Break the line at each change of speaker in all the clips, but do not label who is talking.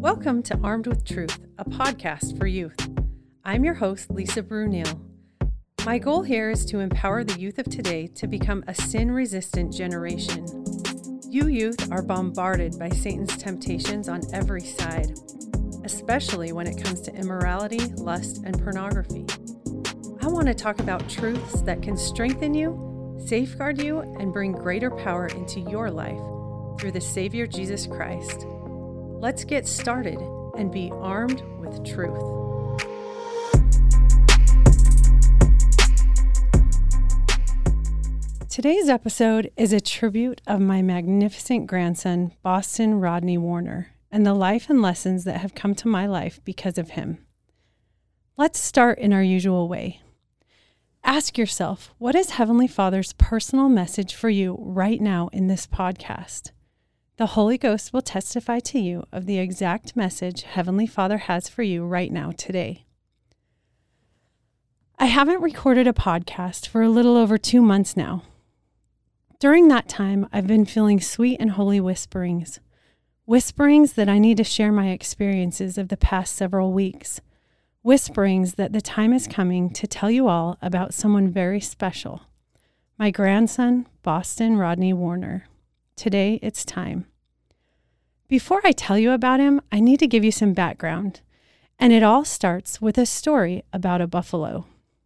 Welcome to Armed with Truth, a podcast for youth. I'm your host, Lisa Brunel. My goal here is to empower the youth of today to become a sin-resistant generation. You youth are bombarded by Satan's temptations on every side, especially when it comes to immorality, lust, and pornography. I want to talk about truths that can strengthen you, safeguard you, and bring greater power into your life through the Savior Jesus Christ. Let's get started and be armed with truth. Today's episode is a tribute of my magnificent grandson, Boston Rodney Warner, and the life and lessons that have come to my life because of him. Let's start in our usual way. Ask yourself, what is Heavenly Father's personal message for you right now in this podcast? The Holy Ghost will testify to you of the exact message Heavenly Father has for you right now today. I haven't recorded a podcast for a little over 2 months now. During that time, I've been feeling sweet and holy whisperings that I need to share my experiences of the past several weeks, whisperings that the time is coming to tell you all about someone very special, my grandson, Boston Rodney Warner. Today, it's time. Before I tell you about him, I need to give you some background, and it all starts with a story about a buffalo.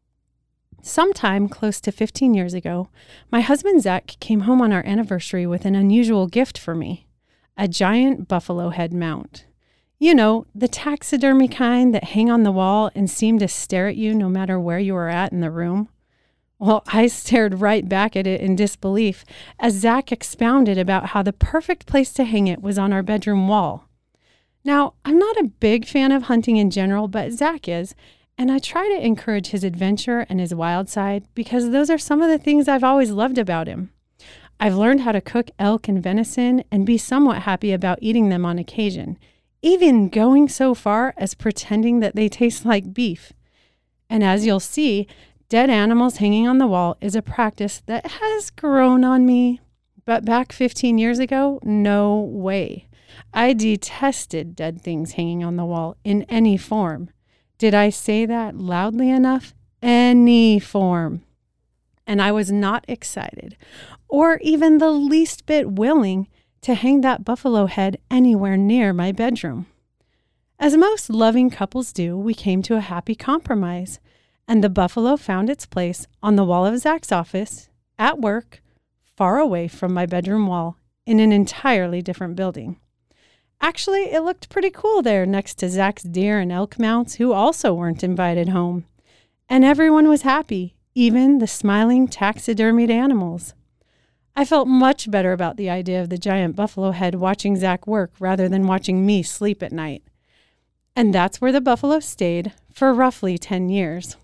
Sometime close to 15 years ago, my husband Zach came home on our anniversary with an unusual gift for me, a giant buffalo head mount. You know, the taxidermy kind that hang on the wall and seem to stare at you no matter where you are at in the room. Well, I stared right back at it in disbelief as Zach expounded about how the perfect place to hang it was on our bedroom wall. Now, I'm not a big fan of hunting in general, but Zach is, and I try to encourage his adventure and his wild side because those are some of the things I've always loved about him. I've learned how to cook elk and venison and be somewhat happy about eating them on occasion, even going so far as pretending that they taste like beef. And as you'll see, dead animals hanging on the wall is a practice that has grown on me. But back 15 years ago, no way. I detested dead things hanging on the wall in any form. Did I say that loudly enough? Any form. And I was not excited, or even the least bit willing, to hang that buffalo head anywhere near my bedroom. As most loving couples do, we came to a happy compromise, and the buffalo found its place on the wall of Zach's office, at work, far away from my bedroom wall, in an entirely different building. Actually, it looked pretty cool there next to Zach's deer and elk mounts, who also weren't invited home. And everyone was happy, even the smiling taxidermied animals. I felt much better about the idea of the giant buffalo head watching Zach work rather than watching me sleep at night. And that's where the buffalo stayed for roughly 10 years.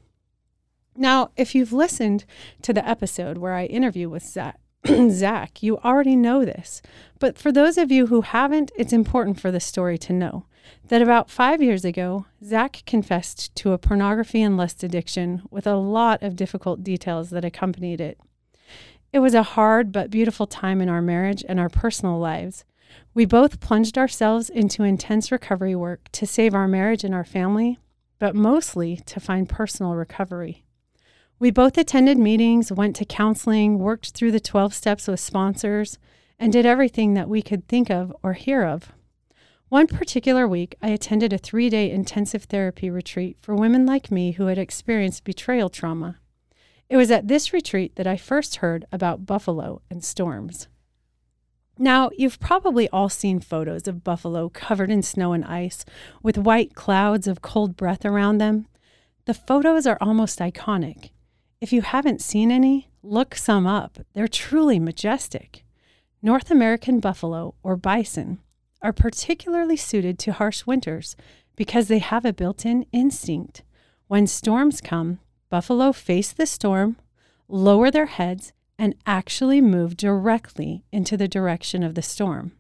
Now, if you've listened to the episode where I interview with Zach, you already know this. But for those of you who haven't, it's important for the story to know that about 5 years ago, Zach confessed to a pornography and lust addiction with a lot of difficult details that accompanied it. It was a hard but beautiful time in our marriage and our personal lives. We both plunged ourselves into intense recovery work to save our marriage and our family, but mostly to find personal recovery. We both attended meetings, went to counseling, worked through the 12 steps with sponsors, and did everything that we could think of or hear of. One particular week, I attended a 3-day intensive therapy retreat for women like me who had experienced betrayal trauma. It was at this retreat that I first heard about buffalo and storms. Now, you've probably all seen photos of buffalo covered in snow and ice with white clouds of cold breath around them. The photos are almost iconic. If you haven't seen any, look some up. They're truly majestic. North American buffalo, or bison, are particularly suited to harsh winters because they have a built-in instinct. When storms come, buffalo face the storm, lower their heads, and actually move directly into the direction of the storm.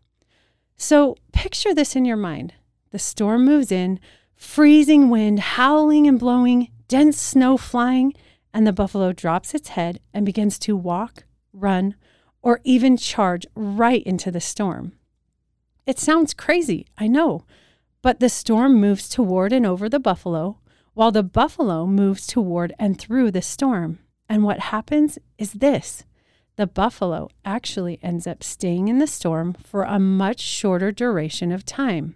So picture this in your mind. The storm moves in, freezing wind howling and blowing, dense snow flying, and the buffalo drops its head and begins to walk, run, or even charge right into the storm. It sounds crazy, I know, But the storm moves toward and over the buffalo, while the buffalo moves toward and through the storm. And what happens is this. The buffalo actually ends up staying in the storm for a much shorter duration of time.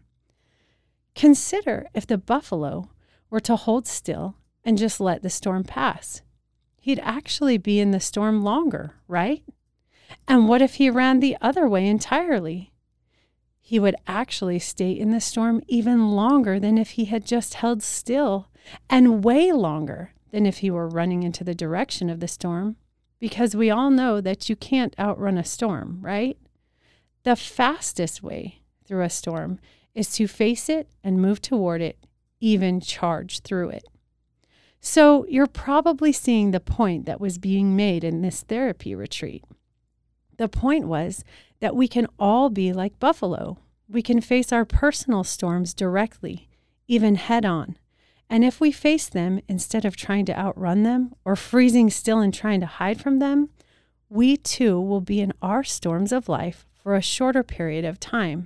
Consider if the buffalo were to hold still and just let the storm pass. He'd actually be in the storm longer, right? And what if he ran the other way entirely? He would actually stay in the storm even longer than if he had just held still, and way longer than if he were running into the direction of the storm, because we all know that you can't outrun a storm, right? The fastest way through a storm is to face it and move toward it, even charge through it. So you're probably seeing the point that was being made in this therapy retreat. The point was that we can all be like buffalo. We can face our personal storms directly, even head on. And if we face them instead of trying to outrun them or freezing still and trying to hide from them, we too will be in our storms of life for a shorter period of time.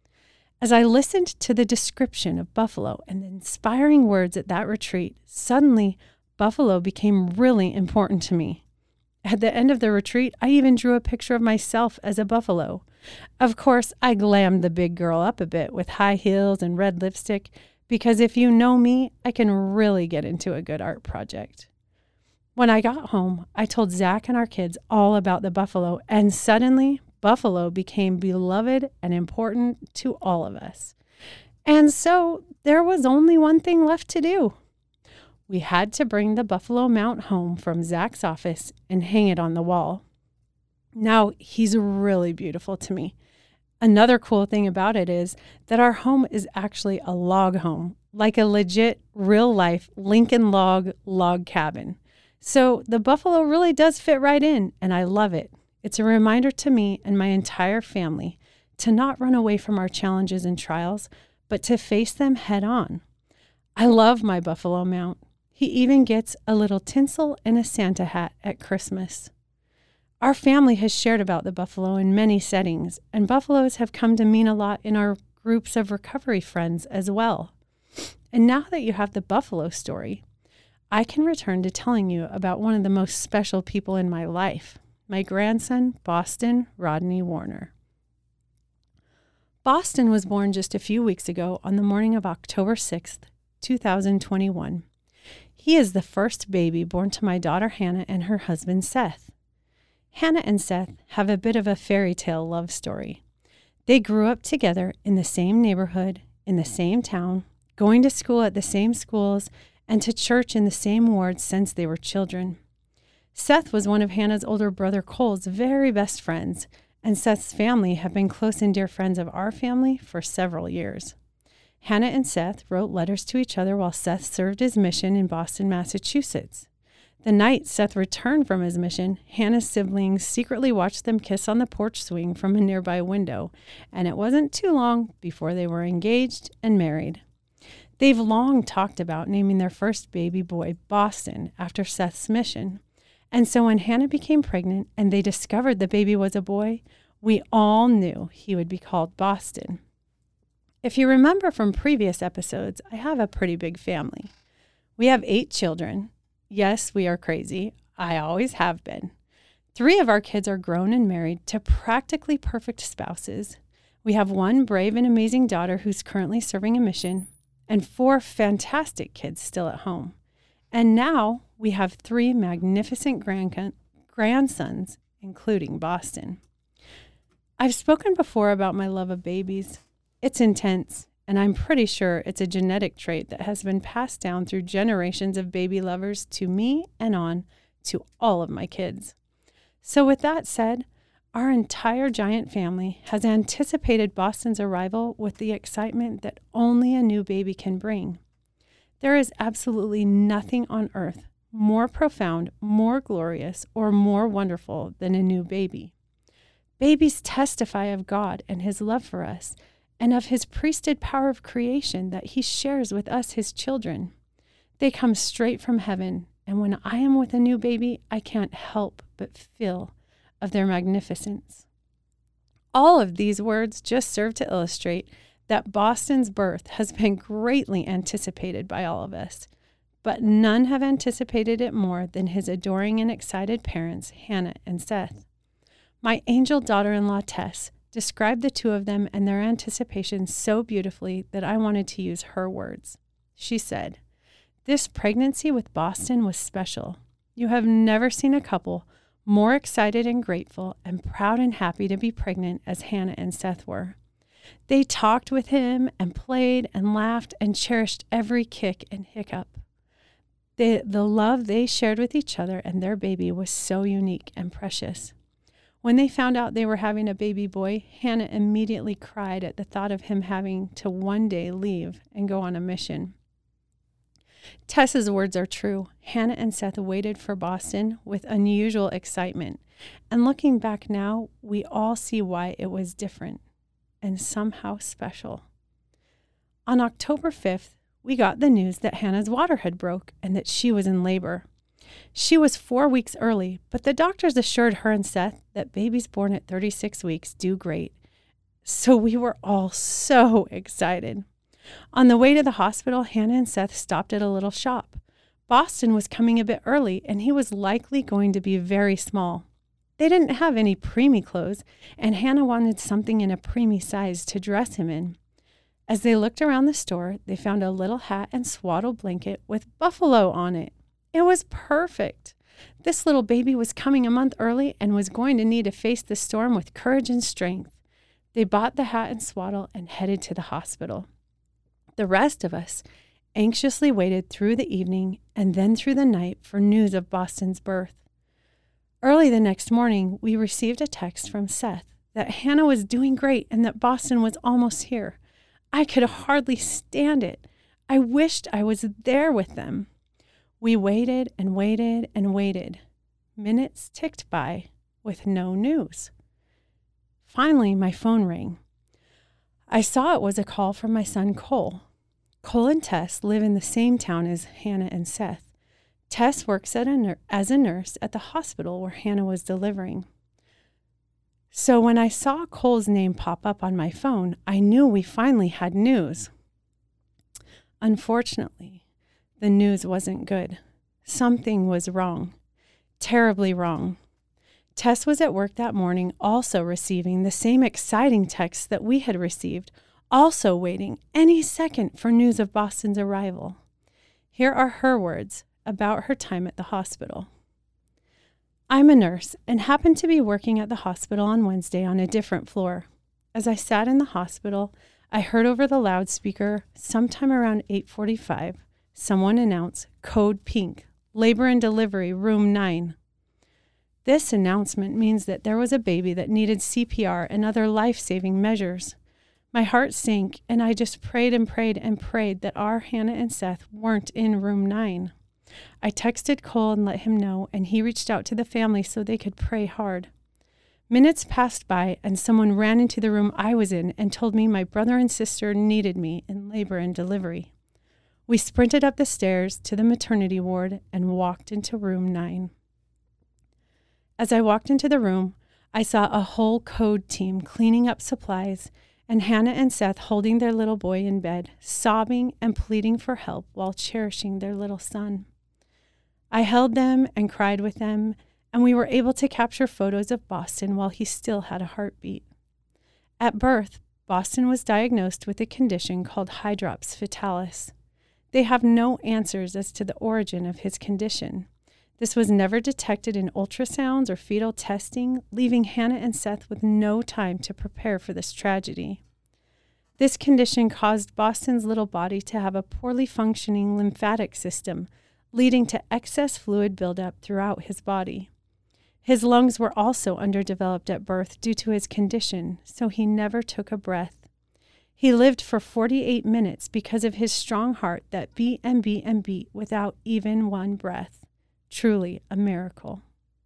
As I listened to the description of buffalo and the inspiring words at that retreat, suddenly buffalo became really important to me. At the end of the retreat, I even drew a picture of myself as a buffalo. Of course, I glammed the big girl up a bit with high heels and red lipstick, because if you know me, I can really get into a good art project. When I got home, I told Zach and our kids all about the buffalo, and suddenly, buffalo became beloved and important to all of us. And so there was only one thing left to do. We had to bring the buffalo mount home from Zach's office and hang it on the wall. Now, he's really beautiful to me. Another cool thing about it is that our home is actually a log home, like a legit, real-life Lincoln log cabin. So the buffalo really does fit right in, and I love it. It's a reminder to me and my entire family to not run away from our challenges and trials, but to face them head on. I love my buffalo mount. He even gets a little tinsel and a Santa hat at Christmas. Our family has shared about the buffalo in many settings, and buffaloes have come to mean a lot in our groups of recovery friends as well. And now that you have the buffalo story, I can return to telling you about one of the most special people in my life, my grandson, Boston Rodney Warner. Boston was born just a few weeks ago on the morning of October 6th, 2021. He is the first baby born to my daughter Hannah and her husband Seth. Hannah and Seth have a bit of a fairy tale love story. They grew up together in the same neighborhood, in the same town, going to school at the same schools, and to church in the same wards since they were children. Seth was one of Hannah's older brother Cole's very best friends, and Seth's family have been close and dear friends of our family for several years. Hannah and Seth wrote letters to each other while Seth served his mission in Boston, Massachusetts. The night Seth returned from his mission, Hannah's siblings secretly watched them kiss on the porch swing from a nearby window, and it wasn't too long before they were engaged and married. They've long talked about naming their first baby boy Boston after Seth's mission. And so when Hannah became pregnant and they discovered the baby was a boy, we all knew he would be called Boston. If you remember from previous episodes, I have a pretty big family. We have 8 children. Yes, we are crazy. I always have been. 3 of our kids are grown and married to practically perfect spouses. We have 1 brave and amazing daughter who's currently serving a mission, and 4 fantastic kids still at home. And now we have 3 magnificent grandsons, including Boston. I've spoken before about my love of babies. It's intense, and I'm pretty sure it's a genetic trait that has been passed down through generations of baby lovers to me and on to all of my kids. So with that said, our entire giant family has anticipated Boston's arrival with the excitement that only a new baby can bring. There is absolutely nothing on earth more profound, more glorious, or more wonderful than a new baby. Babies testify of God and his love for us, and of his priesthood power of creation that he shares with us, his children. They come straight from heaven, and when I am with a new baby, I can't help but feel of their magnificence. All of these words just serve to illustrate that Boston's birth has been greatly anticipated by all of us, but none have anticipated it more than his adoring and excited parents, Hannah and Seth. My angel daughter-in-law, Tess, described the two of them and their anticipation so beautifully that I wanted to use her words. She said, "This pregnancy with Boston was special. You have never seen a couple more excited and grateful and proud and happy to be pregnant as Hannah and Seth were. They talked with him and played and laughed and cherished every kick and hiccup. The love they shared with each other and their baby was so unique and precious. When they found out they were having a baby boy, Hannah immediately cried at the thought of him having to one day leave and go on a mission." Tess's words are true. Hannah and Seth waited for Boston with unusual excitement, and looking back now, we all see why it was different and somehow special. On October 5th, we got the news that Hannah's water had broke and that she was in labor. She was 4 weeks early, but the doctors assured her and Seth that babies born at 36 weeks do great. So we were all so excited. On the way to the hospital, Hannah and Seth stopped at a little shop. Boston was coming a bit early, and he was likely going to be very small. They didn't have any preemie clothes, and Hannah wanted something in a preemie size to dress him in. As they looked around the store, they found a little hat and swaddle blanket with buffalo on it. It was perfect. This little baby was coming a month early and was going to need to face the storm with courage and strength. They bought the hat and swaddle and headed to the hospital. The rest of us anxiously waited through the evening and then through the night for news of Boston's birth. Early the next morning, we received a text from Seth that Hannah was doing great and that Boston was almost here. I could hardly stand it. I wished I was there with them. We waited and waited and waited. Minutes ticked by with no news. Finally, my phone rang. I saw it was a call from my son, Cole. Cole and Tess live in the same town as Hannah and Seth. Tess works as a nurse at the hospital where Hannah was delivering. So when I saw Cole's name pop up on my phone, I knew we finally had news. Unfortunately, the news wasn't good. Something was wrong, terribly wrong. Tess was at work that morning also receiving the same exciting text that we had received, also waiting any second for news of Boston's arrival. Here are her words about her time at the hospital. "I'm a nurse and happened to be working at the hospital on Wednesday on a different floor. As I sat in the hospital, I heard over the loudspeaker sometime around 8:45, someone announce Code Pink, Labor and Delivery, Room 9. This announcement means that there was a baby that needed CPR and other life-saving measures. My heart sank, and I just prayed and prayed and prayed that our Hannah and Seth weren't in Room 9. I texted Cole and let him know, and he reached out to the family so they could pray hard. Minutes passed by, and someone ran into the room I was in and told me my brother and sister needed me in labor and delivery. We sprinted up the stairs to the maternity ward and walked into Room 9. As I walked into the room, I saw a whole code team cleaning up supplies and Hannah and Seth holding their little boy in bed, sobbing and pleading for help while cherishing their little son. I held them and cried with them, and we were able to capture photos of Boston while he still had a heartbeat. At birth, Boston was diagnosed with a condition called hydrops fetalis. They have no answers as to the origin of his condition. This was never detected in ultrasounds or fetal testing, leaving Hannah and Seth with no time to prepare for this tragedy. This condition caused Boston's little body to have a poorly functioning lymphatic system, leading to excess fluid buildup throughout his body. His lungs were also underdeveloped at birth due to his condition, so he never took a breath. He lived for 48 minutes because of his strong heart that beat and beat and beat without even one breath. Truly a miracle.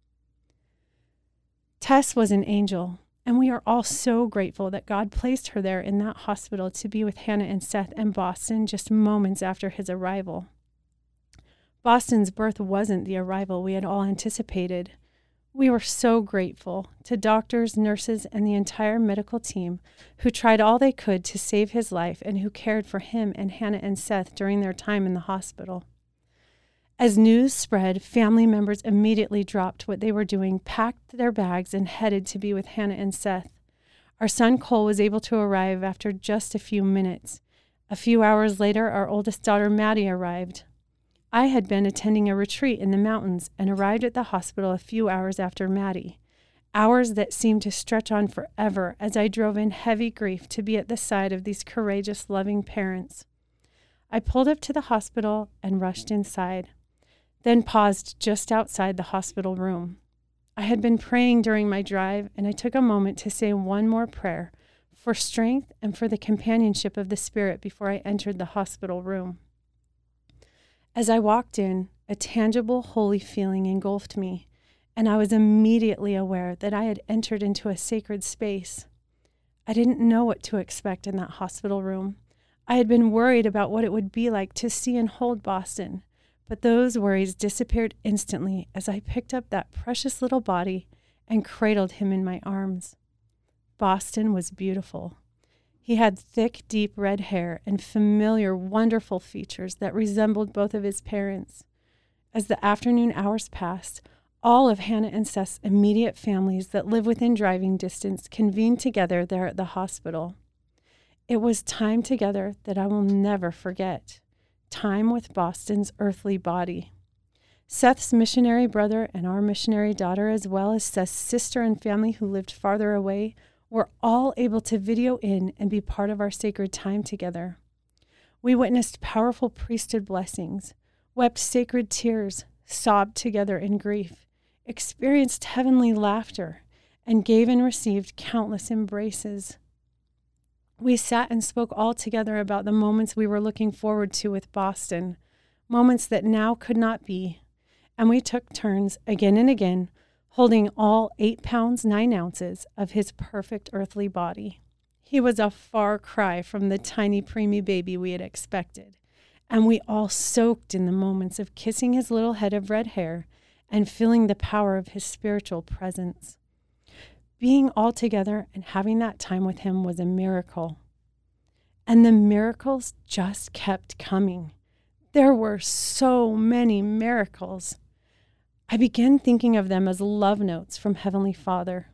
Tess was an angel, and we are all so grateful that God placed her there in that hospital to be with Hannah and Seth and Boston just moments after his arrival. Boston's birth wasn't the arrival we had all anticipated. We were so grateful to doctors, nurses, and the entire medical team who tried all they could to save his life and who cared for him and Hannah and Seth during their time in the hospital. As news spread, family members immediately dropped what they were doing, packed their bags, and headed to be with Hannah and Seth. Our son Cole was able to arrive after just a few minutes. A few hours later, our oldest daughter Maddie arrived. I had been attending a retreat in the mountains and arrived at the hospital a few hours after Maddie, hours that seemed to stretch on forever as I drove in heavy grief to be at the side of these courageous, loving parents. I pulled up to the hospital and rushed inside, then paused just outside the hospital room. I had been praying during my drive, and I took a moment to say one more prayer for strength and for the companionship of the Spirit before I entered the hospital room. As I walked in, a tangible, holy feeling engulfed me, and I was immediately aware that I had entered into a sacred space. I didn't know what to expect in that hospital room. I had been worried about what it would be like to see and hold Boston, but those worries disappeared instantly as I picked up that precious little body and cradled him in my arms. Boston was beautiful. He had thick, deep red hair and familiar, wonderful features that resembled both of his parents. As the afternoon hours passed, all of Hannah and Seth's immediate families that live within driving distance convened together there at the hospital. It was time together that I will never forget. Time with Boston's earthly body. Seth's missionary brother and our missionary daughter, as well as Seth's sister and family who lived farther away, were all able to video in and be part of our sacred time together. We witnessed powerful priesthood blessings, wept sacred tears, sobbed together in grief, experienced heavenly laughter, and gave and received countless embraces. We sat and spoke all together about the moments we were looking forward to with Boston, moments that now could not be, and we took turns again and again, holding all 8 pounds 9 ounces of his perfect earthly body. He was a far cry from the tiny preemie baby we had expected, and we all soaked in the moments of kissing his little head of red hair and feeling the power of his spiritual presence. Being all together and having that time with him was a miracle. And the miracles just kept coming. There were so many miracles. I began thinking of them as love notes from Heavenly Father.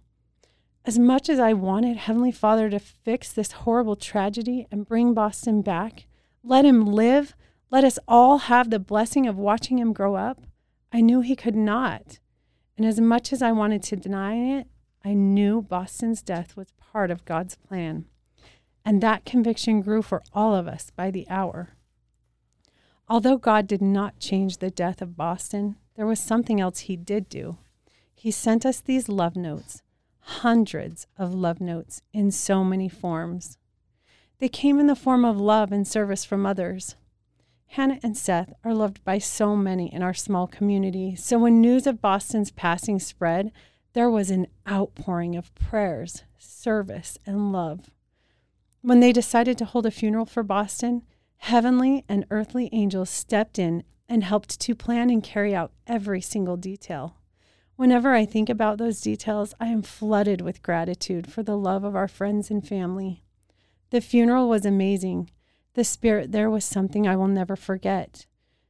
As much as I wanted Heavenly Father to fix this horrible tragedy and bring Boston back, let him live, let us all have the blessing of watching him grow up, I knew he could not. And as much as I wanted to deny it, I knew Boston's death was part of God's plan. And that conviction grew for all of us by the hour. Although God did not change the death of Boston, there was something else he did do. He sent us these love notes, hundreds of love notes in so many forms. They came in the form of love and service from others. Hannah and Seth are loved by so many in our small community, so when news of Boston's passing spread, there was an outpouring of prayers, service, and love. When they decided to hold a funeral for Boston, heavenly and earthly angels stepped in and helped to plan and carry out every single detail. Whenever I think about those details, I am flooded with gratitude for the love of our friends and family. The funeral was amazing. The spirit there was something I will never forget.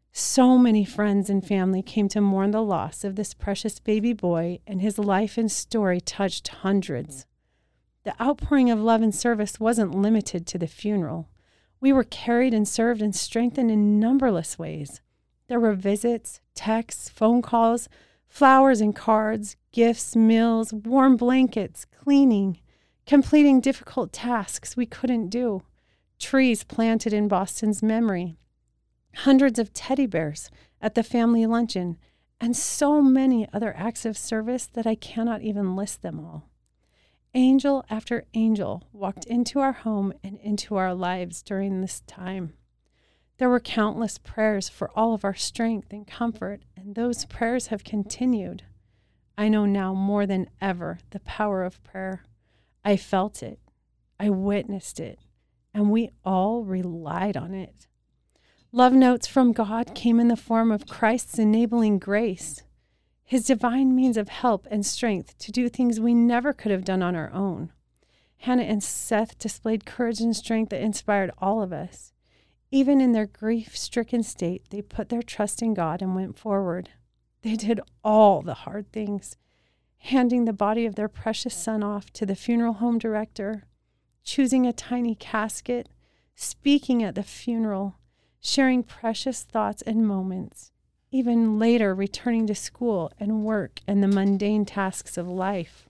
So many friends and family came to mourn the loss of this precious baby boy, and his life and story touched hundreds. The outpouring of love and service wasn't limited to the funeral. We were carried and served and strengthened in numberless ways. There were visits, texts, phone calls, flowers and cards, gifts, meals, warm blankets, cleaning, completing difficult tasks we couldn't do, trees planted in Boston's memory, hundreds of teddy bears at the family luncheon, and so many other acts of service that I cannot even list them all. Angel after angel walked into our home and into our lives during this time. There were countless prayers for all of our strength and comfort, and those prayers have continued. I know now more than ever the power of prayer. I felt it, I witnessed it, and we all relied on it. Love notes from God came in the form of Christ's enabling grace. his divine means of help and strength to do things we never could have done on our own. Hannah and Seth displayed courage and strength that inspired all of us. Even in their grief-stricken state, they put their trust in God and went forward. They did all the hard things, handing the body of their precious son off to the funeral home director, choosing a tiny casket, speaking at the funeral, sharing precious thoughts and moments, even later returning to school and work and the mundane tasks of life.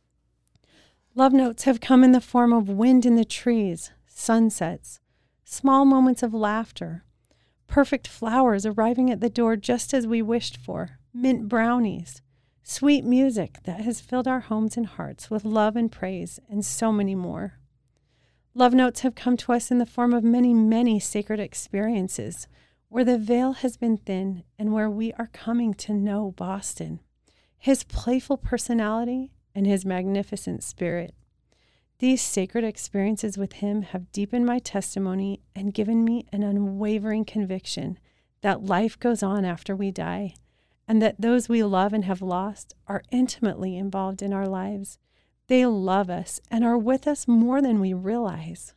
Love notes have come in the form of wind in the trees, sunsets, small moments of laughter, perfect flowers arriving at the door just as we wished for, mint brownies, sweet music that has filled our homes and hearts with love and praise, and so many more. Love notes have come to us in the form of many, many sacred experiences where the veil has been thin and where we are coming to know Boston, his playful personality, and his magnificent spirit. These sacred experiences with him have deepened my testimony and given me an unwavering conviction that life goes on after we die, and that those we love and have lost are intimately involved in our lives. They love us and are with us more than we realize.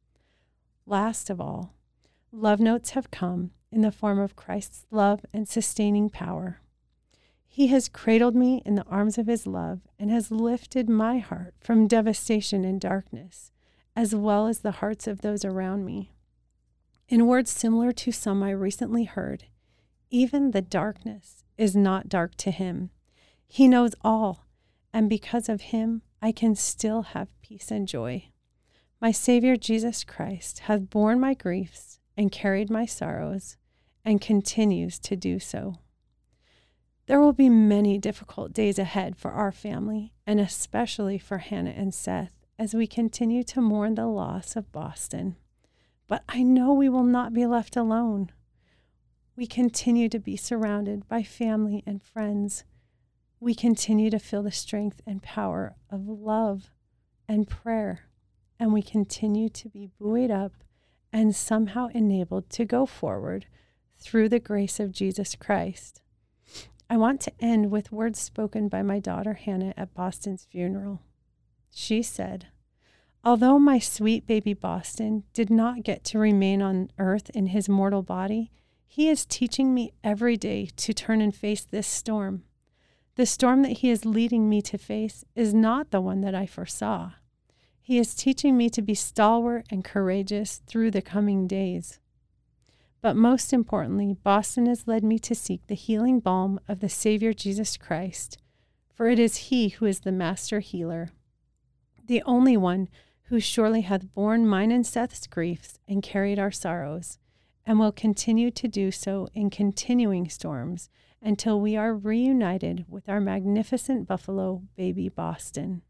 Last of all, love notes have come in the form of Christ's love and sustaining power. He has cradled me in the arms of his love and has lifted my heart from devastation and darkness, as well as the hearts of those around me. In words similar to some I recently heard, even the darkness is not dark to him. He knows all, and because of him, I can still have peace and joy. My Savior Jesus Christ has borne my griefs and carried my sorrows and continues to do so. There will be many difficult days ahead for our family, and especially for Hannah and Seth, as we continue to mourn the loss of Boston. But I know we will not be left alone. We continue to be surrounded by family and friends. We continue to feel the strength and power of love and prayer, and we continue to be buoyed up and somehow enabled to go forward through the grace of Jesus Christ. I want to end with words spoken by my daughter Hannah at Boston's funeral. She said, "Although my sweet baby Boston did not get to remain on earth in his mortal body, he is teaching me every day to turn and face this storm. The storm that he is leading me to face is not the one that I foresaw. He is teaching me to be stalwart and courageous through the coming days. But most importantly, Boston has led me to seek the healing balm of the Savior Jesus Christ, for it is he who is the master healer, the only one who surely hath borne mine and Seth's griefs and carried our sorrows, and will continue to do so in continuing storms until we are reunited with our magnificent buffalo baby Boston."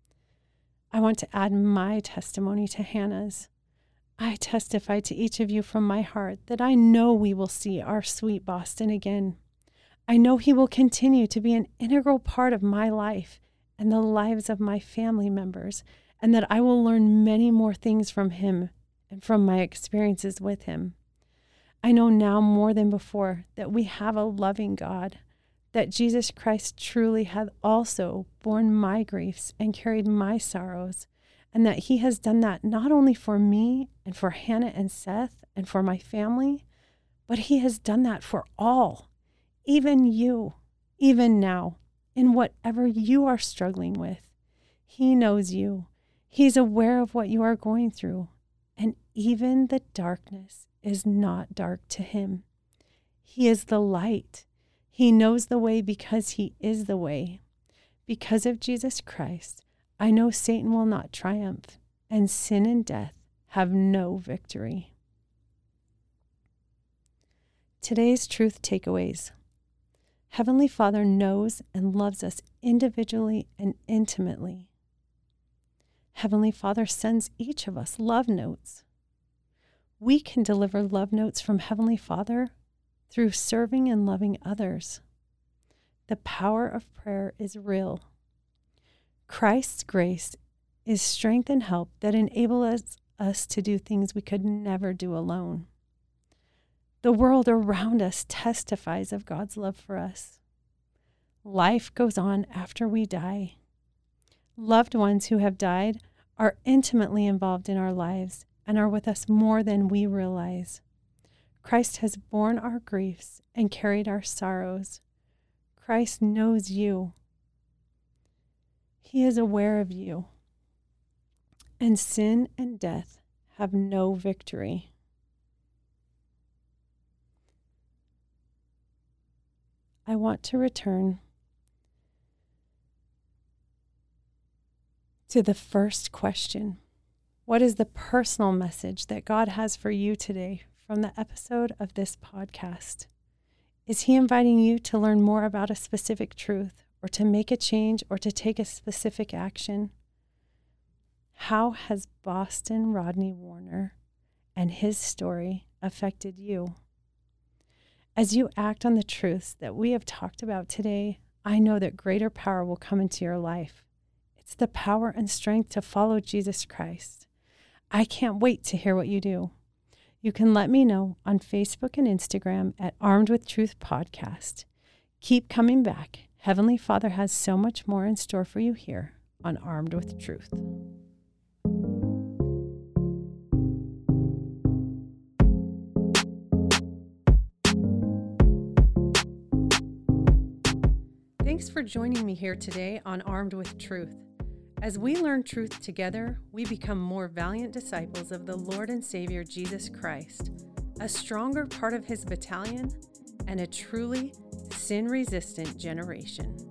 I want to add my testimony to Hannah's. I testify to each of you from my heart that I know we will see our sweet Boston again. I know he will continue to be an integral part of my life and the lives of my family members, and that I will learn many more things from him and from my experiences with him. I know now more than before that we have a loving God, that Jesus Christ truly hath also borne my griefs and carried my sorrows, and that he has done that not only for me and for Hannah and Seth and for my family, but he has done that for all, even you, even now, in whatever you are struggling with. He knows you. He's aware of what you are going through, and even the darkness is not dark to him. He is the light. He knows the way because he is the way. Because of Jesus Christ, I know Satan will not triumph, and sin and death have no victory. Today's truth takeaways. Heavenly Father knows and loves us individually and intimately. Heavenly Father sends each of us love notes. We can deliver love notes from Heavenly Father through serving and loving others. The power of prayer is real. Christ's grace is strength and help that enables us to do things we could never do alone. The world around us testifies of God's love for us. Life goes on after we die. Loved ones who have died are intimately involved in our lives and are with us more than we realize. Christ has borne our griefs and carried our sorrows. Christ knows you. He is aware of you. And sin and death have no victory. I want to return to the first question. What is the personal message that God has for you today from the episode of this podcast? Is He inviting you to learn more about a specific truth, or to make a change, or to take a specific action? How has Boston Rodney Warner and his story affected you? As you act on the truths that we have talked about today, I know that greater power will come into your life. It's the power and strength to follow Jesus Christ. I can't wait to hear what you do. You can let me know on Facebook and Instagram at Armed with Truth Podcast. Keep coming back. Heavenly Father has so much more in store for you here on Armed with Truth. Thanks for joining me here today on Armed with Truth. As we learn truth together, we become more valiant disciples of the Lord and Savior Jesus Christ, a stronger part of His battalion, and a truly sin-resistant generation.